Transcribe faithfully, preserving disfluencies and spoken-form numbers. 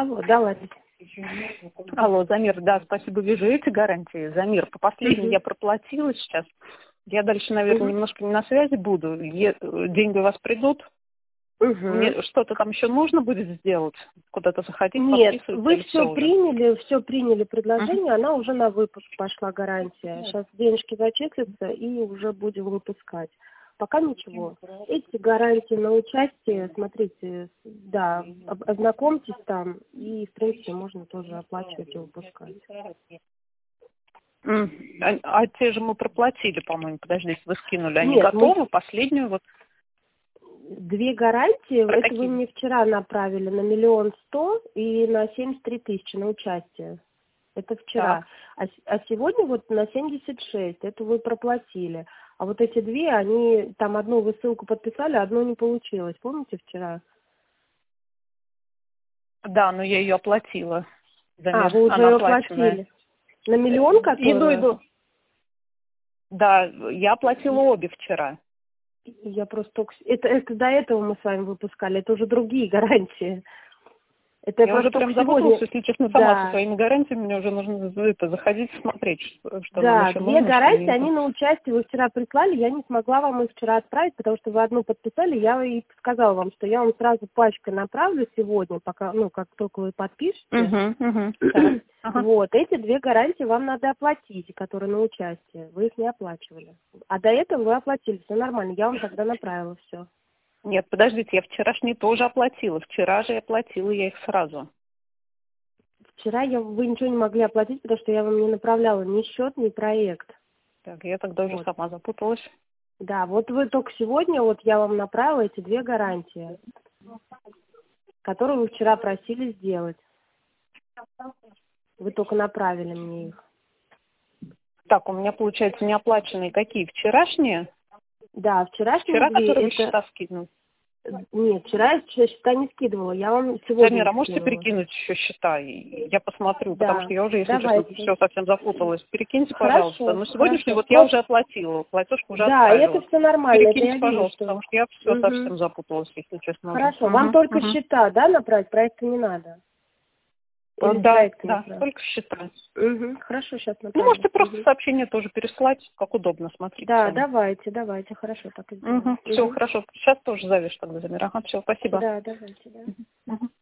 Алло, да, ладно. Алло, Замир, да, спасибо, вижу эти гарантии. Замир, по последней я проплатила сейчас. Я дальше, наверное, немножко не на связи буду. Е- деньги у вас придут? Угу. Мне что-то там еще нужно будет сделать? Куда-то заходить, Нет, подписываться вы или все все уже? приняли, все приняли предложение, Угу. она уже на выпуск пошла гарантия. Сейчас денежки зачислятся и уже будем выпускать. Пока ничего. Эти гарантии на участие, смотрите, да, об- ознакомьтесь там, и, в принципе, можно тоже оплачивать и выпускать. М, А, а те же мы проплатили, по-моему, подождите, вы скинули. Они Нет, мы готовы? Последнюю вот две гарантии, про это вы какие? мне вчера направили на миллион сто и на семьдесят три тысячи на участие. Это вчера. Так. А, с- а сегодня вот на семьдесят шесть, это вы проплатили. А вот эти две, они, там одну вы ссылку подписали, а одну не получилось. Помните вчера? Да, но я ее оплатила. А, Замир, вы уже она ее оплаченная. оплатили. На миллион, Иду, которую? иду. Да, я оплатила обе вчера. Я просто только... Это, это до этого мы с вами выпускали, это уже другие гарантии. Это я Я уже просто прям только запуталась, сегодня... если честно, сама со Да. своими гарантиями. Мне уже нужно за это, заходить, смотреть, что, что нам Да, еще две нужно, что гарантии, и это. они на участие вы вчера прислали, я не смогла вам их вчера отправить, потому что вы одну подписали, я и сказала вам, что я вам сразу пачкой направлю сегодня, пока, ну, как только вы подпишете. Угу, угу. Так. Ага. Вот, эти две гарантии вам надо оплатить, которые на участие, вы их не оплачивали. А до этого вы оплатили, все нормально, я вам тогда направила все. Нет, подождите, я вчерашние тоже оплатила. Вчера же я оплатила я их сразу. Вчера я, вы ничего не могли оплатить, потому что я вам не направляла ни счет, ни проект. Так, я тогда уже Вот. сама запуталась. Да, вот вы только сегодня, вот я вам направила эти две гарантии, которые вы вчера просили сделать. Вы только направили мне их. Так, у меня, получается, неоплаченные какие? Вчерашние? Да, вчерашние Вчера, две, которые вы это... счета скинули? Нет, вчера я счета не скидывала, я вам сегодня Замир, а их можете скинула. перекинуть еще счета? И я посмотрю, потому Да, что я уже, если честно, давайте. все совсем запуталась. Перекиньте, пожалуйста. Хорошо, Но сегодняшний хорошо. вот я уже Просто... оплатила, платежку уже Да, это отправила. все нормально, это Перекиньте, я вижу, пожалуйста, что... потому что я все Угу. совсем запуталась, если честно уже. Хорошо, вам Угу, только угу. счета, да, направить? Проекты не надо? Или Да, проект не да, надо? только счета. Угу. Хорошо, сейчас Ну, направлю. можете просто Угу. сообщение тоже переслать, как удобно, смотрите Да, сами. давайте, давайте, хорошо, так и сделаем. Угу. Все, Угу. хорошо. Сейчас тоже завиш тогда, Замир. Ага, все, спасибо. Да, давайте, да. Угу.